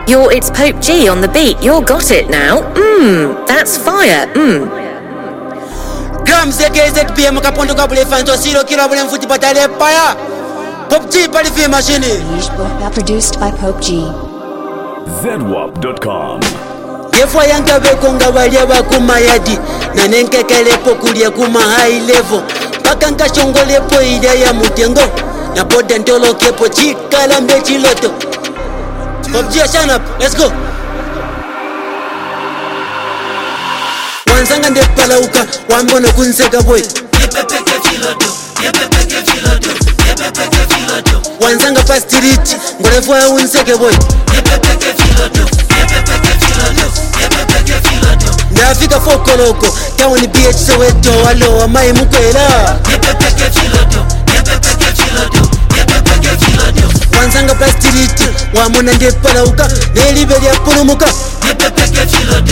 It's Pope G on the beat. You're got it now. That's fire. Grams KZPM kapondo kabule fanto silo kilo bule mfuti patale paya. Pope G pali fi machine. Produced by Pope G. ZWAP.com. Gefwa yanga bekonga balia bakumayadi na nenkekelepo kulia kuma high level paka nkashongolepo ida ya mutengo na boda ndolo kepo chikala mbechi loto. Pope G, shut up, let's go. Wanzanga ndepalauka wambono kunseka boy. Yepepeke filoto. Wanzanga pastiriti ngolefwa unseke boy. Yepepeke filoto. Ndafika fokoloko town BH Soweto walo amai mukwela. Yepepeke filoto. Wanzanga pastiriti wamona ndepalauka nelibelia pulumuka. Yepepeke filoto.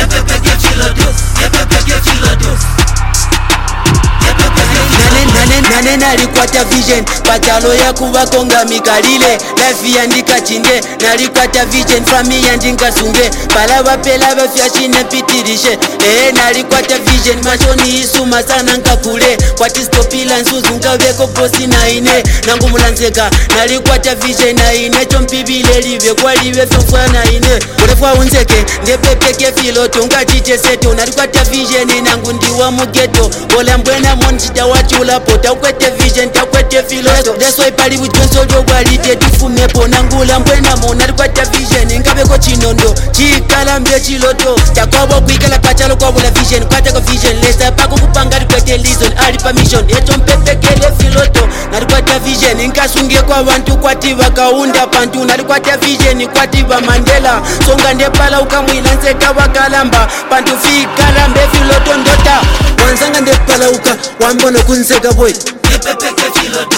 Nane nalikwata vision patalo ya kubakonga mikalile life yandika chinde nalikwata vision family yandinga sunge palaba pela bafyashine pitirishe nalikwata vision machoni isuma sana nkakule kwati stopila nsuzu nkabeko bosi na ine nangu mulanseka nalikwata vision na ine chompibile libe kwa libe fofwa na ine ulefwa unzeke ndepepeke filoto ngachite seto nalikwata vision nangu ndiwa mugeto ola mbwena monchita wachula pota ukwete vision takwete filoto. That's why pali witwenso lyo walite tufumepo nangula mbwena mo nalikwata vision ngabeko chinondo chikala mbye chiloto takwabo kwikala pachalo kwa bula vision kwata ko vision lesa pako kupanga likwete listen ali permission eto mpepekele filoto nalikwata vision nkasunge kwa bantu kwati bakaunda pantu nalikwata vision kwati ba Mandela songa ndepala ukamwilanse kabakalamba pantu fikala mbe filoto ndota. Wanzanga ndepala uka wambono kunseka boy. Yepepeke filoto.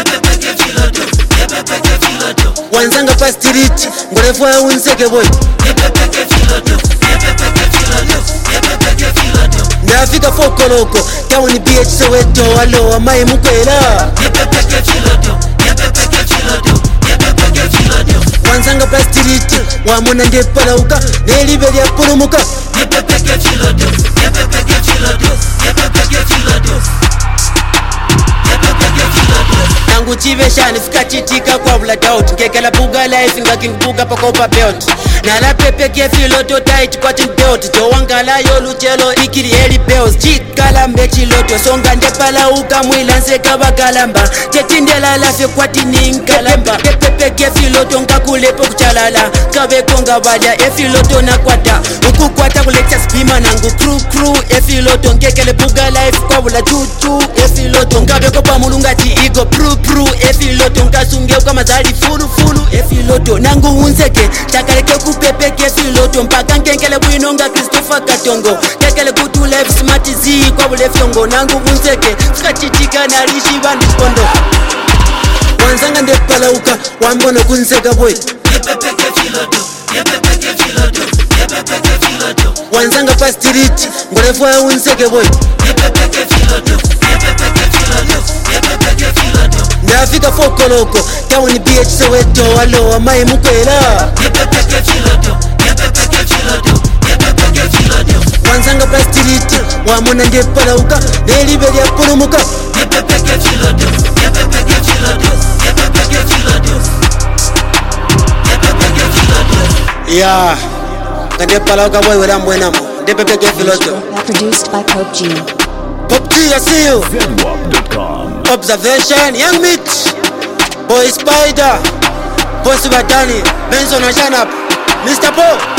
Wanzanga pastiriti ngolefwa unseke boy. Yepepeke filoto. Ndafika fokoloko town BH Soweto walo amai mukwela. Yepepeke filoto. Wanzanga pastiriti wamona ndepalauka nelibelia pulumuka. Yepepeke filoto. Nangu chiveshani fika chitika kwa bula doubt ngekela buga life ngakingbuga pakopa belt nala pepeke filoto tight kwa belt jowangala yo luchelo ikiri heli bells chikala mbechi loto songa ndepala ukamwilanse kabakalamba tetindela lafe kwati ninkalamba pepeke filoto ngakulepo kuchalala kabekonga balya efiloto nakwata ukukwata kulecha spima nangu crew efiloto ngekele buga life kwa bula chuchu efiloto ngabeko pa mulungati igo pru efiloto nkasunge kwa mazali fulu efiloto nangu unzeke takaleke kupepeke efiloto mpaka nkenkele bwinonga Christopher Katongo kekele kutu life smart zi kwa bule fyongo nangu unzeke skachitika na rishi bandispondo. Wanzanga ndepalauka wambono kunseka boy. Yepepeke filoto. Wanzanga pastiriti ngolefwa unseke boy. Yepepeke filoto. Ndafika fokoloko town BH Soweto walo amai mukwela. Yepepeke filoto. Wanzanga pastiriti wamona ndepalauka nelibelia pulumuka. Yepepeke filoto. Yeah, ndepalauka boy wala mbwena mo ndepepeke filoto. Produced by Pope G. Pope G, I see you. ZWAP.com. Observation, Young Mitch, Boy Spider, Boy Subatani, Benson Washanap, Mr. Poe.